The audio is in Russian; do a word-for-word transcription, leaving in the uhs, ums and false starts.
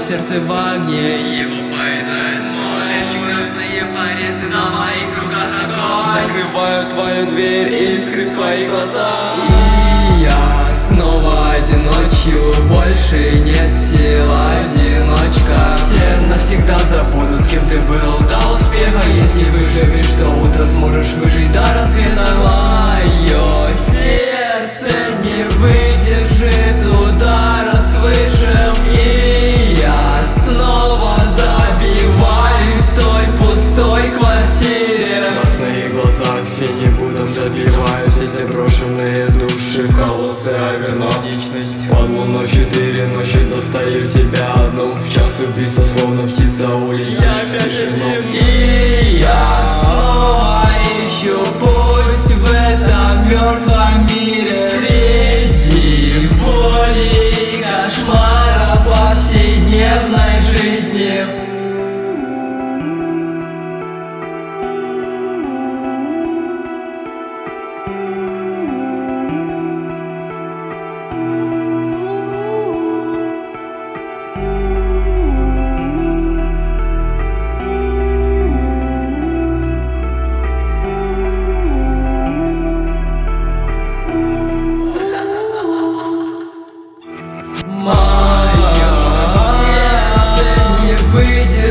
сердце в огне, его поедает море. Прячу красные порезы на моих руках огонь. Закрываю твою дверь и скрыв твои глаза. И я снова одиночью, больше нет сил, одиночка. Все навсегда забудут, с кем ты был до успеха. Если выживешь, то утро сможешь выжить до рассвета. Мое сердце не выдержит удара свыше, и я снова забиваюсь в той пустой квартире. Красные глаза фенибутом забиваюсь, эти брошенные души в колодце, а бесконечность. Под луной в четыре ночи достаю тебя одну. В час убийства, словно птица, улетишь в тишину. И я снова ищу путь в этом мертвом мире, среди боли и кошмара повседневной жизни. Мое сердце не выйдет